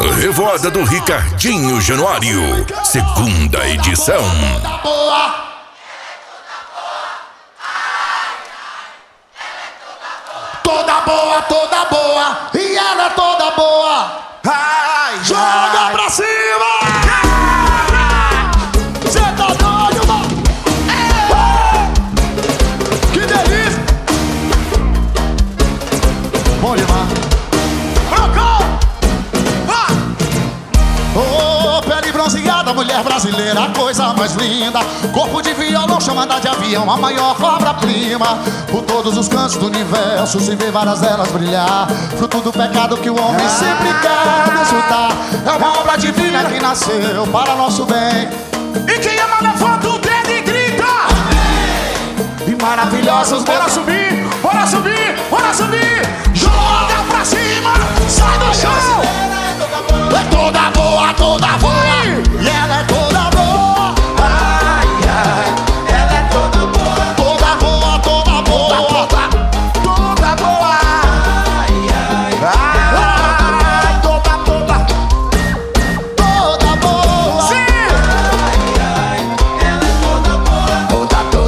Revoada do Ricardinho Januário, segunda edição. Toda boa, e ela é toda boa. Ai, joga pra cima! Cê tá doido, mano? Que delícia! Bom demais. Oh, pele bronzeada, mulher brasileira, coisa mais linda. Corpo de violão, chamada de avião, a maior obra-prima. Por todos os cantos do universo se vê várias delas brilhar. Fruto do pecado que o homem sempre quer desfrutar. É uma obra divina que nasceu para nosso bem. E quem ama levanta o dedo e grita amém. E maravilhosos, bora subir, bora subir, bora subir. Joga pra cima, sai do chão. É toda boa, toda boa. E ela é toda boa. Ai, ai, ela é toda boa. Toda boa, toda boa. Toda boa. Ai, ai, ai, toda boa. Toda boa. Sim. Ai, ai, ela é toda boa.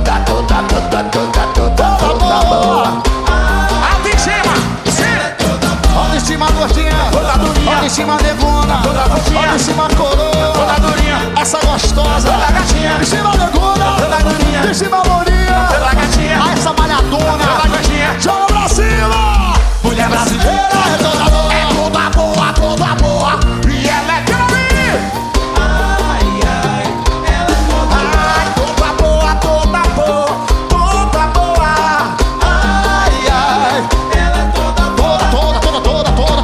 Toda boa. Alto em cima. Sim. Alto em cima, gordinha. Toda durinha. Alto em cima, negona. Toda gordinha. Alto em cima, coroa. Toda durinha. Essa gostosa. Toda gatinha. Em cima, negona. Toda durinha. Em cima, lourinha. Toda gatinha. Ah, essa malhadona. Toda gatinha. Joga pra cima. Mulher brasileira é toda boa. É toda boa, toda boa. E ela é Carolina. Ai, ai, ela é toda boa. Ai, toda boa, toda boa. Toda boa. Ai, ai, ela é toda boa. Toda boa, toda boa.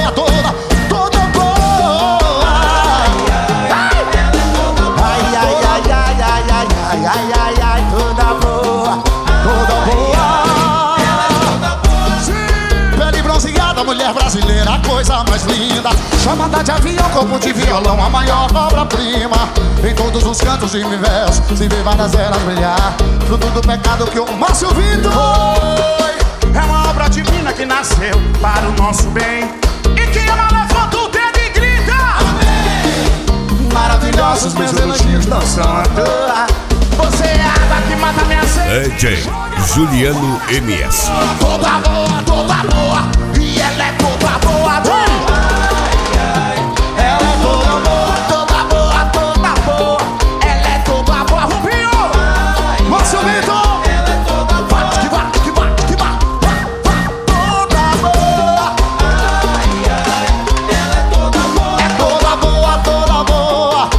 Ai, ai, ai, toda boa, toda boa. Ela é toda boa. Sim. Pele bronzeada, mulher brasileira, coisa mais linda. Chamada de avião, corpo de violão, a maior obra-prima. Em todos os cantos do universo se vê várias eras brilhar. Fruto do pecado que o Márcio Vitor foi. É uma obra divina que nasceu para o nosso bem. E quem ama levanta o dedo e grita amém. Maravilhosos meus elogios não são à toa. Você é a água que mata minha sede. DJ Juliano MS. Toda boa, toda boa. E ela é toda boa. Ai, ai, ela é toda boa, toda boa, toda boa. Ela é toda boa, Rubinho. Márcio Vitor. Ela é toda boa. Que bate, que bate, que bate. Toda boa. Ai, ai, ela é toda boa. É toda boa, toda boa.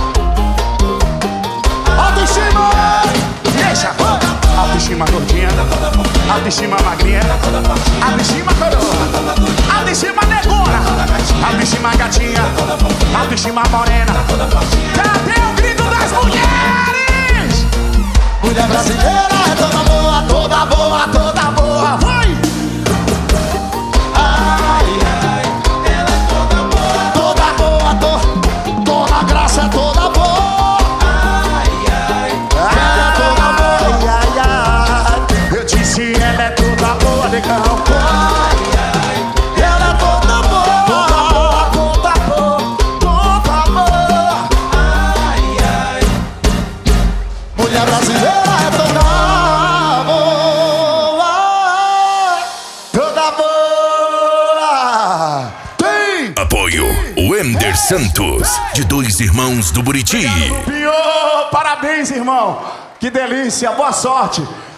Autoestima. Deixa. Autoestima gordinha. Autoestima magrinha. Autoestima coroa. Autoestima negona. Autoestima gatinha. Autoestima morena. Cadê o grito das mulheres? Mulher brasileira é toda boa, toda boa, toda boa. Vai! Ai, ai, ela é toda boa. Toda boa, toda graça é toda boa. Ai, ai, ela é toda boa. Ai, ai, ai. Eu disse ela é toda boa, legal. Ai, ai, ela é toda boa. Toda boa, toda boa, toda boa. Ai, ai. Mulher brasileira é toda boa. Toda boa. Tem. Apoio Wender Santos, de Dois Irmãos do Buriti. Parabéns, irmão. Que delícia, boa sorte.